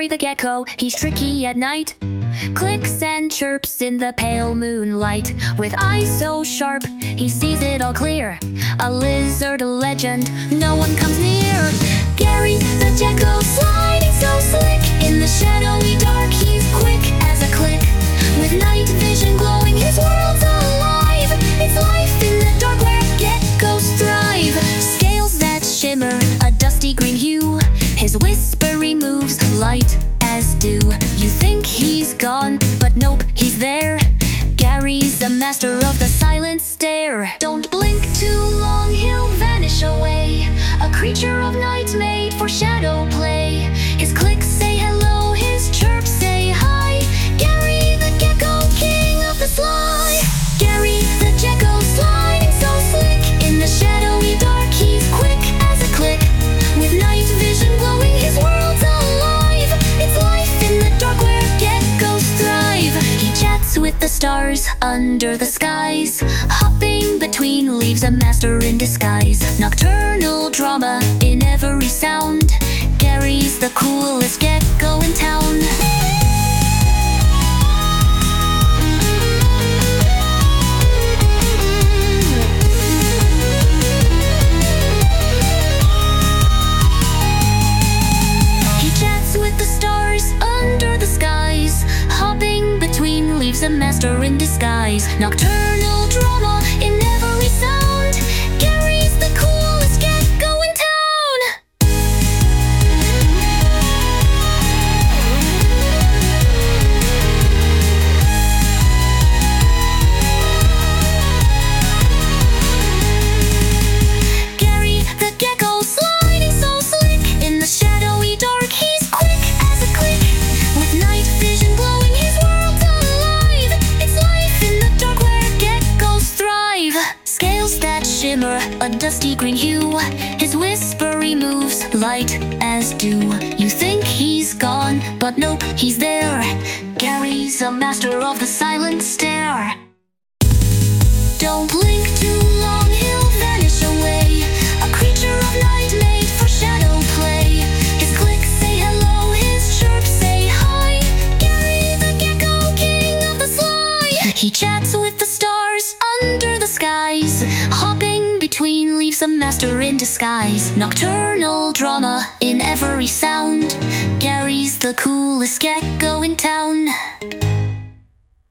Gary the gecko, he's tricky at night. Clicks and chirps in the pale moonlight. With eyes so sharp, he sees it all clear. A lizard legend, no one comes near. Gary the gecko, sliding so slick. In the shadowy dark, he's quick as a click. With night vision glowing, his world's alive. It's life in the dark where geckos thrive. Scales that shimmer, a dusty green hue. His whispery moves, light as dew. You think he's gone, but nope, he's there. Gary's a master of the silent stare. Don't blink too long, he'll vanish away. A creature of night made for shadow play. His clicks say hello, his chirps say hi. Gary the gecko, king of the sly. Gary the gecko, sliding so slick. In the shadowy dark, he's quick as a click. With night vision glowing, his world's alive. It's life in the dark where geckos thrive. He chats with the stars under the skies. Hopping between leaves, a master in disguise. Nocturnal drama in every sound. Gary's the coolest gecko in town. A master in disguise. Nocturnal drama in every sound. Gary's the coolest gecko in town. Gary the gecko, sliding so slick. In the shadowy dark, he's quick as a click. With night vision glowing, his world's alive. Scales that shimmer, a dusty green hue. His whispery moves, light as dew. You think he's gone, but nope, he's there. Gary's a master of the silent stare. Don't blink too long, he'll vanish away. A creature of night made for shadow play. His clicks say hello, his chirps say hi. Gary the gecko, king of the sly. He chats with the stars under the skies. Hopping between leaves, a master in disguise. Nocturnal drama in every sound. Gary's the coolest gecko in town.